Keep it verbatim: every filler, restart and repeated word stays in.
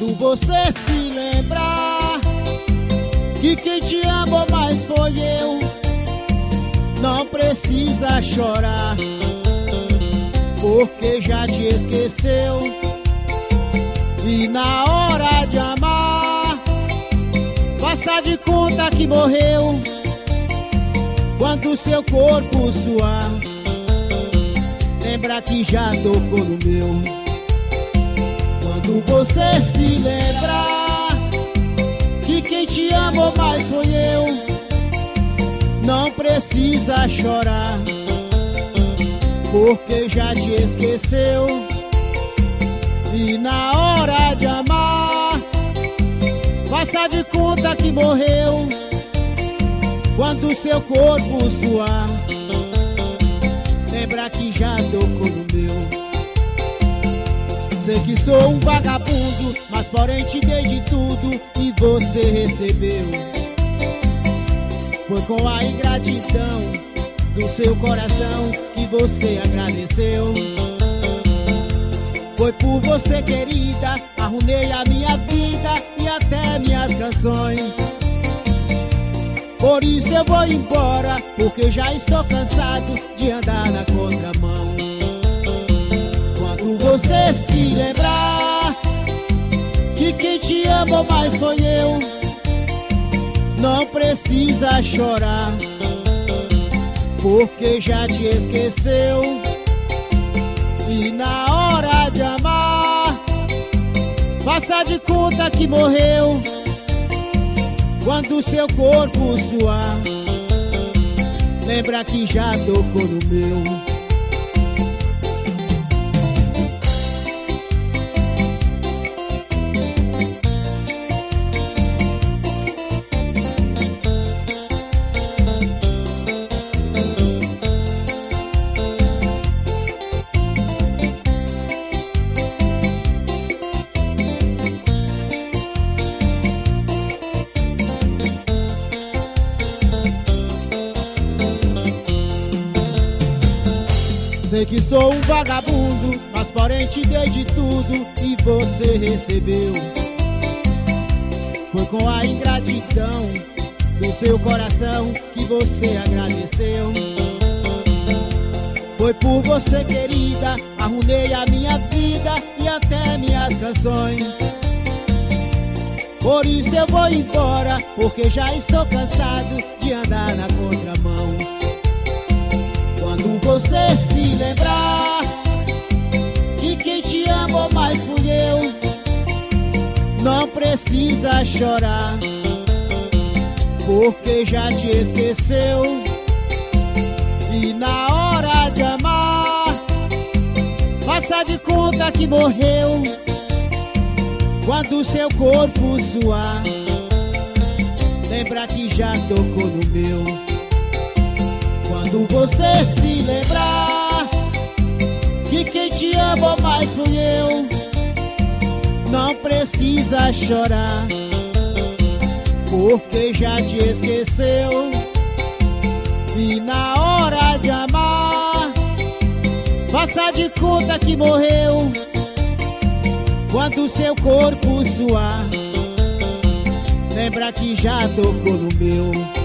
Quando você se lembrar que quem te amou mais foi eu, não precisa chorar, porque já te esqueceu. E na hora de amar, faça de conta que morreu. Quando seu corpo suar, lembra que já tocou no meu. Quando você se lembrar que quem te amou mais foi eu, não precisa chorar, porque já te esqueceu. E na hora de amar, faça de conta que morreu. Quando seu corpo suar, lembra que já tocou no meu. Sei que sou um vagabundo, mas porém te dei de tudo e você recebeu. Foi com a ingratidão do seu coração que você agradeceu. Foi por você, querida, arruinei a minha vida e até minhas canções. Por isso eu vou embora, porque já estou cansado de andar na contramão. Quando você se lembrar que quem te amou mais foi eu, não precisa chorar, porque já te esqueceu. E na hora de amar, faça de conta que morreu. Quando seu corpo suar, lembra que já tocou no meu. Sei que sou um vagabundo, mas porém te dei de tudo e você recebeu. Foi com a ingratidão do seu coração que você agradeceu. Foi por você, querida, arruinei a minha vida e até minhas canções. Por isso eu vou embora, porque já estou cansado de andar na contramão. Quando você se lembrar que quem te amou mais fui eu, não precisa chorar, porque já te esqueceu. E na hora de amar, faça de conta que morreu. Quando seu corpo suar, lembra que já tocou no meu. Quando você se lembrar que quem te amou mais fui eu, não precisa chorar, porque já te esqueceu. E na hora de amar, faça de conta que morreu. Quando seu corpo suar, lembra que já tocou no meu.